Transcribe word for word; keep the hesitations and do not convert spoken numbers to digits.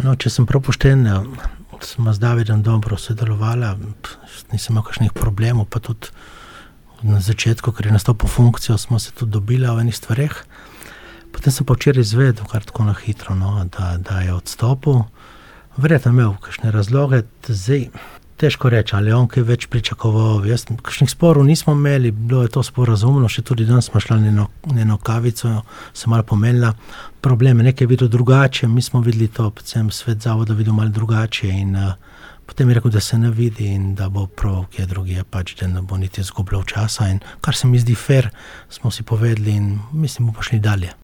No, če sem prav pošten, sva z Davidom dobro sodelovala, nisem imel kakšnih problemov, pa tudi na začetku, ker je nastopil funkcijo, smo se tudi dobili v enih stvareh. Potem sem pa včeraj izvedel, kar tako na hitro, no, da, da je odstopil. Verjetno imel kakšne razloge, zdaj težko reči, ali je on kaj več pričakoval. Jaz, kakšnih sporov nismo imeli, bilo je to sporazumno, še tudi danes smo šli na eno kavico, se malo pomenila. Probleme, nekaj je videl drugače, mi smo videli to, predvsem svet zavoda videl malo drugače in uh, potem je rekel, da se ne vidi in da bo prav, kje drugi je pač, da ne bo niti izgubljal časa in kar se mi zdi fair, smo si povedali in mislim, bomo šli dalje.